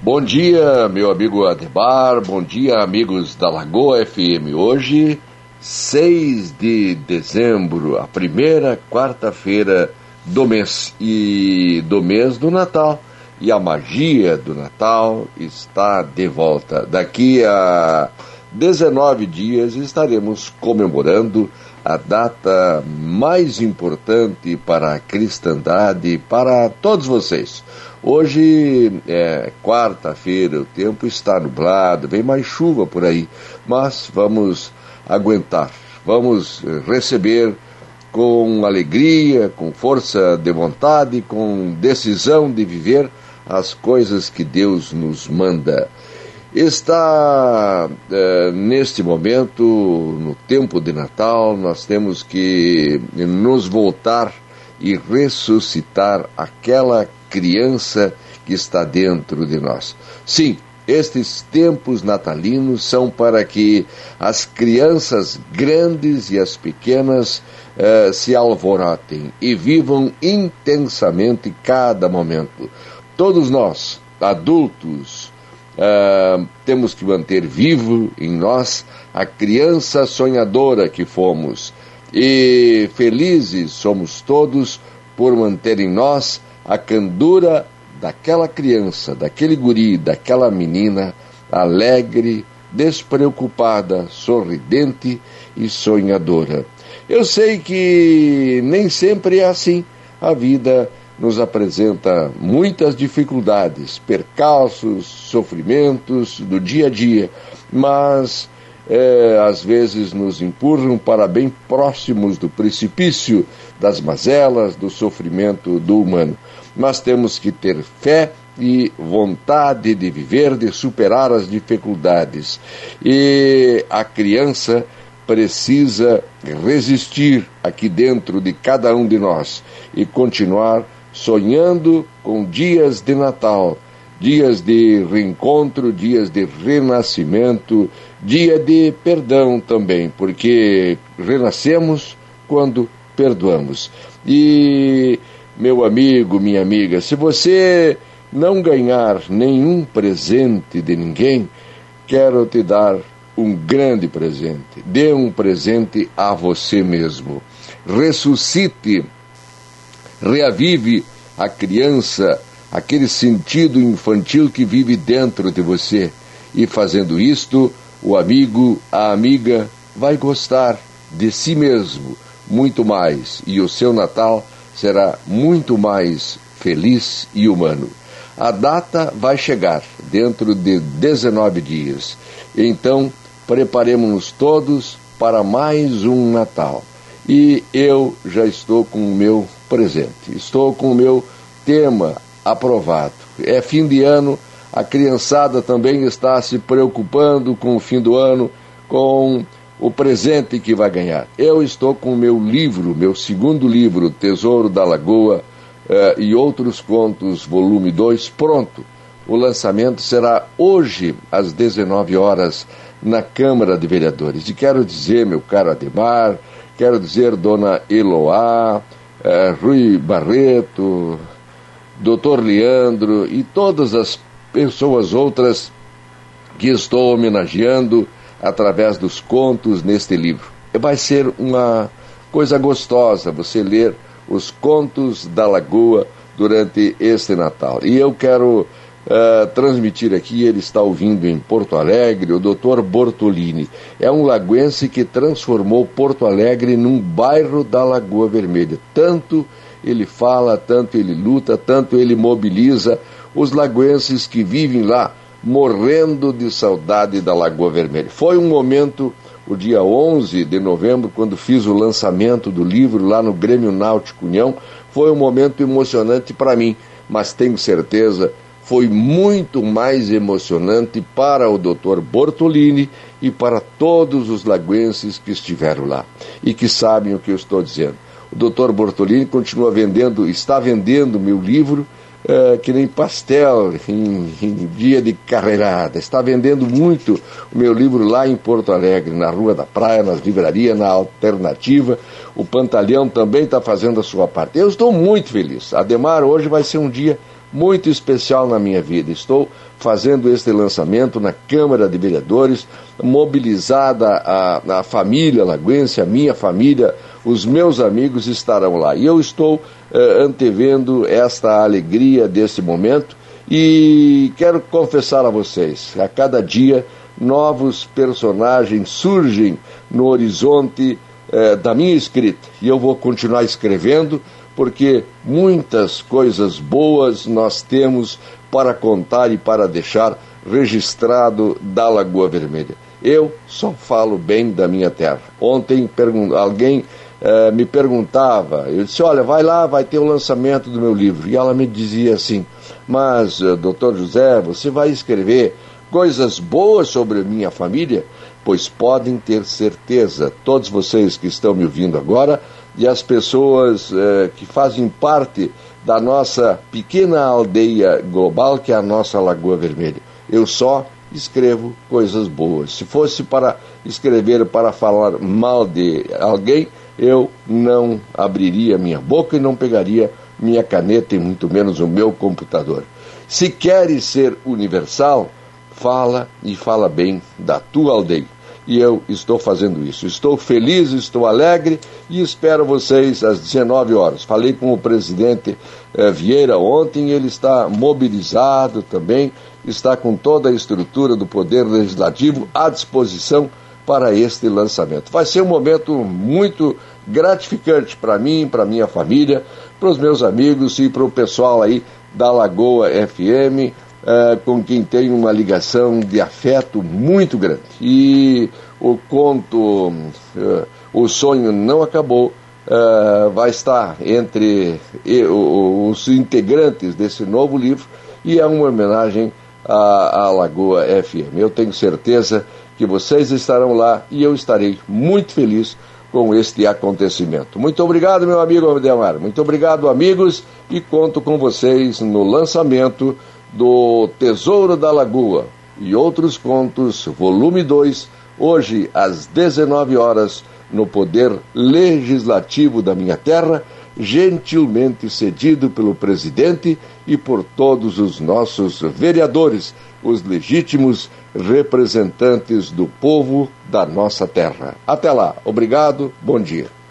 Bom dia, meu amigo Ademar, bom dia, amigos da Lagoa FM. Hoje, 6 de dezembro, a primeira quarta-feira do mês do Natal. E a magia do Natal está de volta. Daqui a 19 dias estaremos comemorando a data mais importante para a cristandade, para todos vocês. Hoje é quarta-feira, o tempo está nublado, vem mais chuva por aí, mas vamos aguentar, vamos receber com alegria, com força de vontade, com decisão de viver as coisas que Deus nos manda. Está neste momento, no tempo de Natal, nós temos que nos voltar e ressuscitar aquela criança que está dentro de nós. Sim, estes tempos natalinos são para que as crianças grandes e as pequenas se alvorotem e vivam intensamente cada momento. Todos nós, adultos, temos que manter vivo em nós a criança sonhadora que fomos, e felizes somos todos por manter em nós a candura daquela criança, daquele guri, daquela menina alegre, despreocupada, sorridente e sonhadora. Eu sei que nem sempre é assim. A vida nos apresenta muitas dificuldades, percalços, sofrimentos do dia a dia, mas às vezes nos empurram para bem próximos do precipício, das mazelas, do sofrimento do humano. Mas temos que ter fé e vontade de viver, de superar as dificuldades. E a criança precisa resistir aqui dentro de cada um de nós e continuar sonhando com dias de Natal, dias de reencontro, dias de renascimento, dia de perdão também, porque renascemos quando perdoamos. E, meu amigo, minha amiga, se você não ganhar nenhum presente de ninguém, quero te dar um grande presente. Dê um presente a você mesmo. Ressuscite, reavive a criança, aquele sentido infantil que vive dentro de você. E fazendo isto, o amigo, a amiga, vai gostar de si mesmo muito mais. E o seu Natal será muito mais feliz e humano. A data vai chegar dentro de 19 dias. Então, preparemos-nos todos para mais um Natal. E eu já estou com o meu presente, estou com o meu tema aprovado. É fim de ano, a criançada também está se preocupando com o fim do ano, com o presente que vai ganhar. Eu estou com o meu livro, meu segundo livro, Tesouro da Lagoa e Outros Contos, volume 2, pronto. O lançamento será hoje, às 19 horas, na Câmara de Vereadores. E quero dizer, meu caro Ademar, quero dizer, dona Eloá, Rui Barreto, doutor Leandro e todas as pessoas outras que estou homenageando através dos contos neste livro. Vai ser uma coisa gostosa você ler os contos da Lagoa durante este Natal. E eu quero transmitir aqui, ele está ouvindo em Porto Alegre, o Dr. Bortolini. É um lagoense que transformou Porto Alegre num bairro da Lagoa Vermelha. Tanto ele fala, tanto ele luta, tanto ele mobiliza os lagoenses que vivem lá, morrendo de saudade da Lagoa Vermelha. Foi um momento, o dia 11 de novembro, quando fiz o lançamento do livro lá no Grêmio Náutico União, foi um momento emocionante para mim, mas tenho certeza foi muito mais emocionante para o Dr. Bortolini e para todos os lagoenses que estiveram lá e que sabem o que eu estou dizendo. O Dr. Bortolini está vendendo meu livro que nem pastel em dia de carreirada. Está vendendo muito o meu livro lá em Porto Alegre, na Rua da Praia, nas livrarias, na Alternativa. O Pantalhão também está fazendo a sua parte. Eu estou muito feliz. Ademar, hoje vai ser um dia muito especial na minha vida. Estou fazendo este lançamento na Câmara de Vereadores, mobilizada a família lagoense, a minha família, os meus amigos estarão lá. E eu estou antevendo esta alegria desse momento e quero confessar a vocês, a cada dia novos personagens surgem no horizonte da minha escrita. E eu vou continuar escrevendo, porque muitas coisas boas nós temos para contar e para deixar registrado da Lagoa Vermelha. Eu só falo bem da minha terra. Ontem alguém me perguntava, eu disse, olha, vai lá, vai ter o lançamento do meu livro. E ela me dizia assim, mas, doutor José, você vai escrever coisas boas sobre a minha família? Pois podem ter certeza, todos vocês que estão me ouvindo agora, e as pessoas que fazem parte da nossa pequena aldeia global, que é a nossa Lagoa Vermelha. Eu só escrevo coisas boas. Se fosse para escrever, para falar mal de alguém, eu não abriria minha boca e não pegaria minha caneta e muito menos o meu computador. Se queres ser universal, fala e fala bem da tua aldeia. E eu estou fazendo isso. Estou feliz, estou alegre e espero vocês às 19 horas. Falei com o presidente Vieira ontem, ele está mobilizado também, está com toda a estrutura do Poder Legislativo à disposição para este lançamento. Vai ser um momento muito gratificante para mim, para minha família, para os meus amigos e para o pessoal aí da Lagoa FM, com quem tenho uma ligação de afeto muito grande. E o conto O Sonho Não Acabou vai estar entre os integrantes desse novo livro e é uma homenagem à Lagoa FM. Eu tenho certeza que vocês estarão lá e eu estarei muito feliz com este acontecimento. Muito obrigado, meu amigo Ademar. Muito obrigado, amigos, e conto com vocês no lançamento do Tesouro da Lagoa e Outros Contos, volume 2, hoje às 19 horas, no Poder Legislativo da minha terra, gentilmente cedido pelo presidente e por todos os nossos vereadores, os legítimos representantes do povo da nossa terra. Até lá, obrigado, bom dia.